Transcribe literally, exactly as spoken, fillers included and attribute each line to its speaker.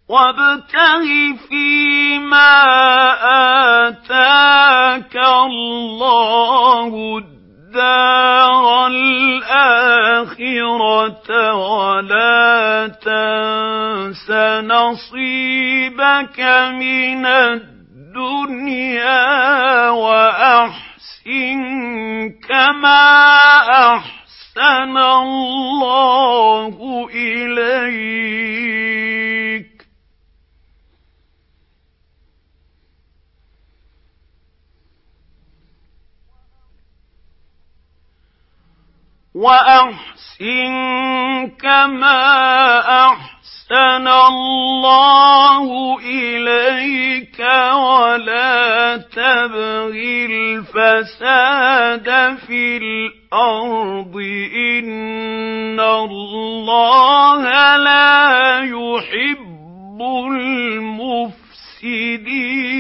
Speaker 1: وابتغ فيما آتاك الله الدار الآخرة ولا تنس نصيبك من الدنيا وأحسن كما أحسن الله إليك وأحسن كما أحسن الله إليك ولا تبغ الفساد في الأرض إن الله لا يحب المفسدين